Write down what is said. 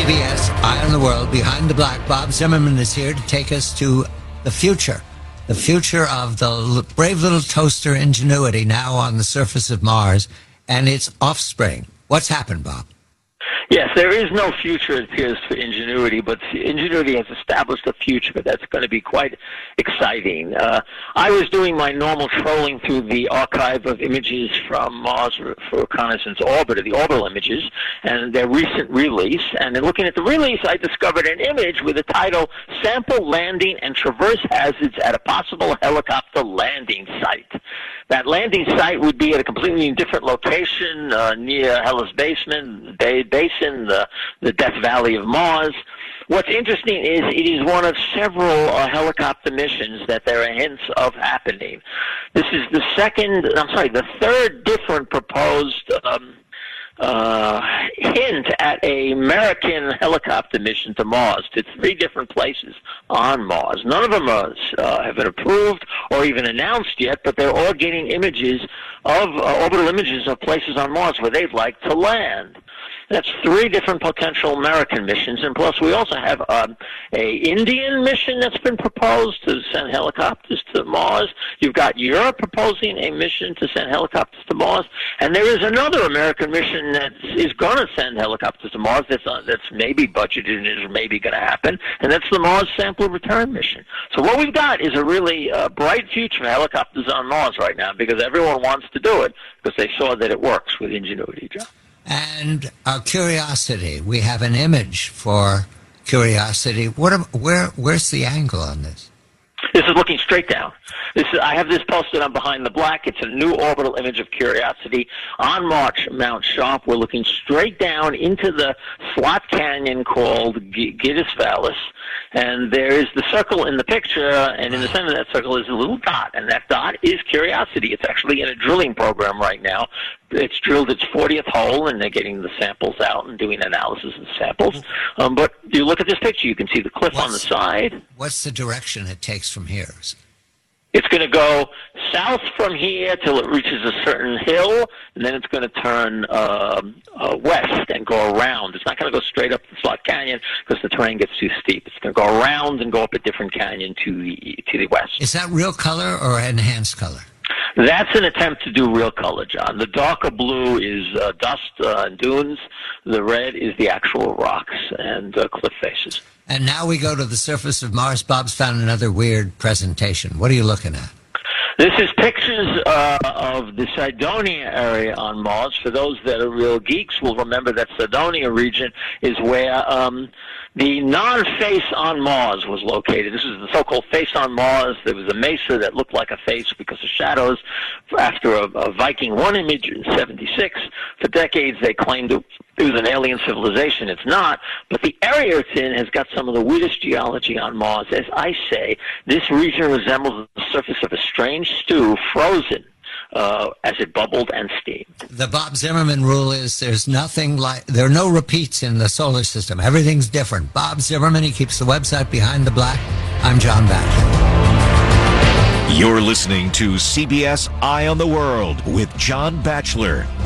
CBS, Eye on the World, Behind the Black. Bob Zimmerman is here to take us to the future. The future of the brave little toaster Ingenuity, now on the surface of Mars, and its offspring. What's happened, Bob? Yes, there is no future, it appears, for Ingenuity, but Ingenuity has established a future that's going to be quite exciting. I was doing my normal trolling through the archive of images from Mars for Reconnaissance Orbiter, the orbital images, and their recent release. And in looking at the release, I discovered an image with the title, Sample Landing and Traverse Hazards at a Possible Helicopter Landing Site. That landing site would be at a completely different location near Hellas Basin, the Death Valley of Mars. What's interesting is it is one of several helicopter missions that there are hints of happening. This is the third different proposed hint at an American helicopter mission to Mars, to 3 different places on Mars. None of them have been approved or even announced yet, but they're all getting images of orbital images of places on Mars where they'd like to land. That's 3 different potential American missions, and plus we also have a Indian mission that's been proposed to send helicopters to Mars. You've got Europe proposing a mission to send helicopters to Mars, and there is another American mission that is going to send helicopters to Mars that's maybe budgeted and is maybe going to happen, and that's the Mars Sample Return mission. So what we've got is a really bright future for helicopters on Mars right now, because everyone wants to do it because they saw that it works with Ingenuity, John. And Curiosity, we have an image for Curiosity. Where's the angle on this? This is looking straight down. I have this posted on Behind the Black. It's a new orbital image of Curiosity on Mount Sharp. We're looking straight down into the slot canyon called Gigas Vallis. And there is the circle in the picture, and in the center of that circle is a little dot, and that dot is Curiosity. It's actually in a drilling program right now. It's drilled its 40th hole, and they're getting the samples out and doing analysis of the samples. But you look at this picture, you can see the cliff on the side. What's the direction it takes from here? It's going to go south from here till it reaches a certain hill, and then it's going to turn west and go around. It's not going to go straight up the Slot Canyon because the terrain gets too steep. It's going to go around and go up a different canyon to the west. Is that real color or enhanced color? That's an attempt to do real color, John. The darker blue is dust and dunes. The red is the actual rocks and cliff faces. And now we go to the surface of Mars. Bob's found another weird presentation. What are you looking at? This is pictures of the Cydonia area on Mars. For those that are real geeks will remember that Cydonia region is where the non-face on Mars was located. This is the so-called face on Mars. There was a mesa that looked like a face because of shadows. After a Viking 1 image in 1976, for decades they claimed it was an alien civilization. It's not. But the area it's in has got some of the weirdest geology on Mars. As I say, this region resembles the surface of a strange stew frozen as it bubbled and steamed. The Bob Zimmerman rule is there are no repeats in the solar system. Everything's different. Bob Zimmerman, he keeps the website Behind the Black. I'm John Batchelor. You're listening to CBS Eye on the World with John Batchelor.